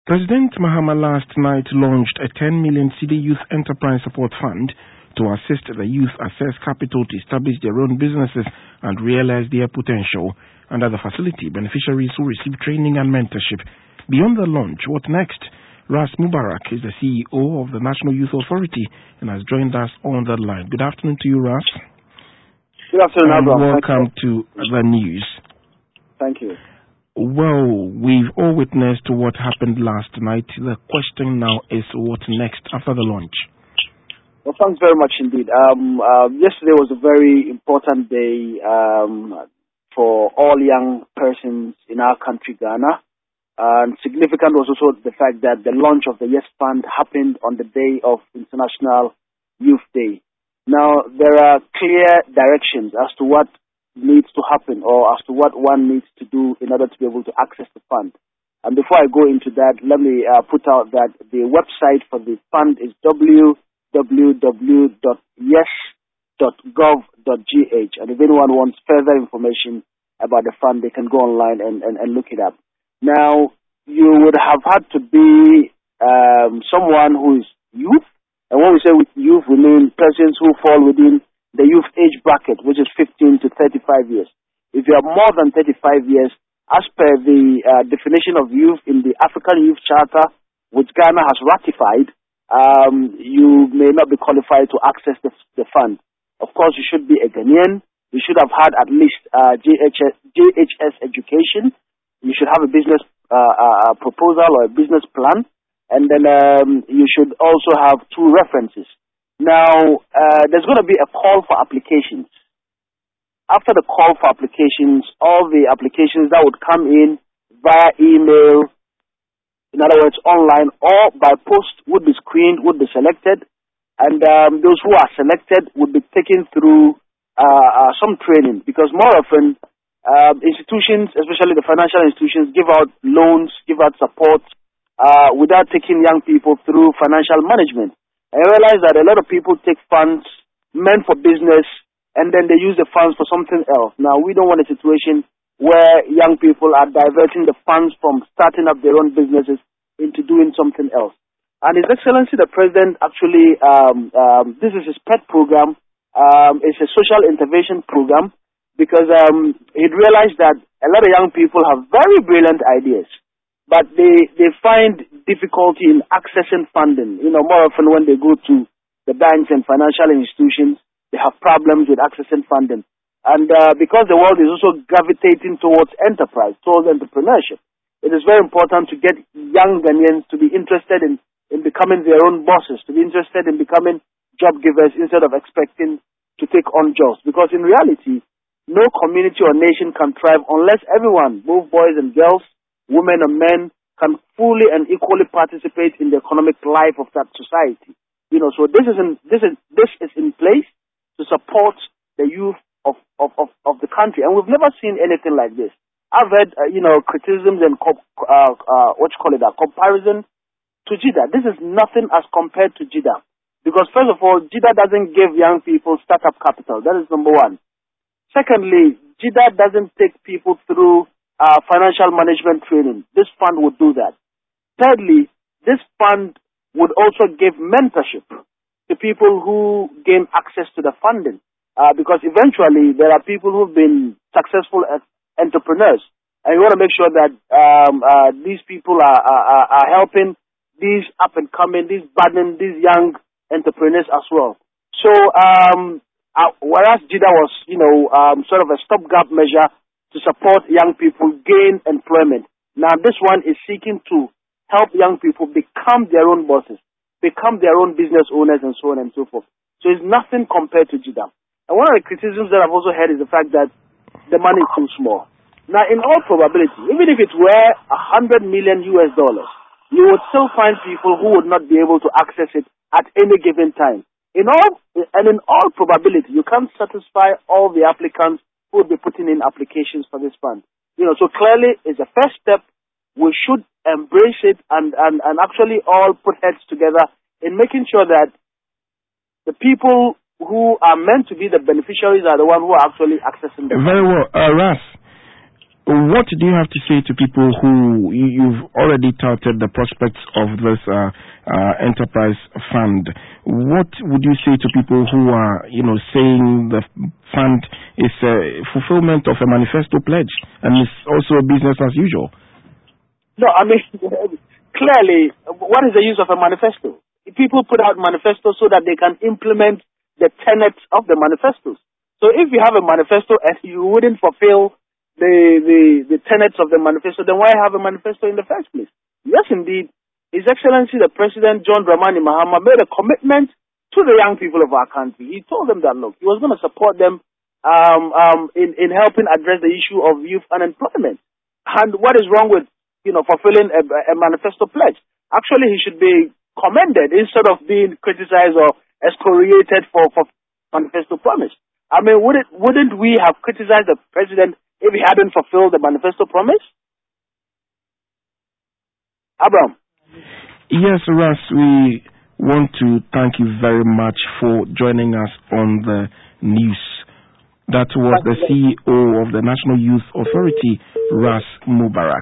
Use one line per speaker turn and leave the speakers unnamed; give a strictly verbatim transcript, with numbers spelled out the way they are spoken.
President Mahama last night launched a ten million cedi Youth Enterprise Support Fund to assist the youth access capital to establish their own businesses and realize their potential. Under the facility, beneficiaries will receive training and mentorship. Beyond the launch, what next? Ras Mubarak is the C E O of the National Youth Authority and has joined us on the line. Good afternoon to you, Ras.
Good afternoon,
and
Abraham.
Welcome to the news.
Thank you.
Well, we've all witnessed what happened last night. The question now is what next after the launch?
Well, thanks very much indeed. Um, uh, yesterday was a very important day um, for all young persons in our country, Ghana. And significant was also the fact that the launch of the Yes Fund happened on the day of International Youth Day. Now, there are clear directions as to what needs to happen or as to what one needs to do in order to be able to access the fund. And before I go into that, let me uh, put out that the website for the fund is w w w dot yes dot gov dot g h. And if anyone wants further information about the fund, they can go online and, and, and look it up. Now, you would have had to be um, someone who is youth. And when we say with youth, we mean persons who fall within the youth age bracket, which is fifteen to thirty-five years. If you are more than thirty-five years, as per the uh, definition of youth in the African Youth Charter, which Ghana has ratified, um, you may not be qualified to access the, the fund. Of course, you should be a Ghanaian. You should have had at least uh, J H S, J H S education. You should have a business uh, uh, proposal or a business plan. And then um, you should also have two references. Now, uh, there's going to be a call for applications. After the call for applications, all the applications that would come in via email, in other words, online or by post, would be screened, would be selected. And um, those who are selected would be taken through uh, uh, some training. Because more often, uh, institutions, especially the financial institutions, give out loans, give out support uh, without taking young people through financial management. I realize that a lot of people take funds meant for business and then they use the funds for something else. Now, we don't want a situation where young people are diverting the funds from starting up their own businesses into doing something else. And His Excellency the President actually, um, um, this is his pet program. Um, it's a social intervention program because um, he'd realized that a lot of young people have very brilliant ideas, but they, they find difficulty in accessing funding. You know, more often when they go to the banks and financial institutions, they have problems with accessing funding. And uh, because the world is also gravitating towards enterprise, towards entrepreneurship, it is very important to get young Ghanaians to be interested in, in becoming their own bosses, to be interested in becoming job givers instead of expecting to take on jobs. Because in reality, no community or nation can thrive unless everyone, both boys and girls, women and men, can fully and equally participate in the economic life of that society. You know, so this is in, this is this is in place to support the youth of of, of, of the country, and we've never seen anything like this. I've heard uh, you know criticisms and co- uh, uh, what you call it, a comparison to JIDA. This is nothing as compared to JIDA, because first of all, JIDA doesn't give young people startup capital. That is number one. Secondly, JIDA doesn't take people through uh, financial management training. This fund would do that. Thirdly, this fund would also give mentorship to people who gain access to the funding. Uh, because eventually there are people who've been successful as entrepreneurs. And we want to make sure that um, uh, these people are, are, are helping these up and coming, these budding, these young entrepreneurs as well. So, um, Uh, whereas JIDA was, you know, um, sort of a stopgap measure to support young people gain employment. Now, this one is seeking to help young people become their own bosses, become their own business owners, and so on and so forth. So it's nothing compared to JIDA. And one of the criticisms that I've also heard is the fact that the money is too small. Now, in all probability, even if it were a hundred million U S dollars, you would still find people who would not be able to access it at any given time. In all, and in all probability, you can't satisfy all the applicants who will be putting in applications for this fund. You know, so clearly it's a first step. We should embrace it and, and, and actually all put heads together in making sure that the people who are meant to be the beneficiaries are the ones who are actually accessing the
Very
fund.
well. Uh, Ras, What do you have to say to people who you, you've already touted the prospects of this uh, uh, enterprise fund? What would you say to people who are, you know, saying the fund is a fulfillment of a manifesto pledge and it's also a business as usual?
No, I mean, clearly, what is the use of a manifesto? People put out manifestos so that they can implement the tenets of the manifestos. So if you have a manifesto and you wouldn't fulfill the, the, the tenets of the manifesto, then why have a manifesto in the first place? Yes, indeed. His Excellency, the President, John Dramani Mahama, made a commitment to the young people of our country. He told them that, look, he was going to support them um, um, in, in helping address the issue of youth unemployment. And what is wrong with, you know, fulfilling a, a manifesto pledge? Actually, he should be commended instead of being criticized or excoriated for, for manifesto promise. I mean, wouldn't, wouldn't we have criticized the president if he hadn't fulfilled the manifesto promise? Abraham.
Yes, Ras, we want to thank you very much for joining us on the news. That was the C E O of the National Youth Authority, Ras Mubarak.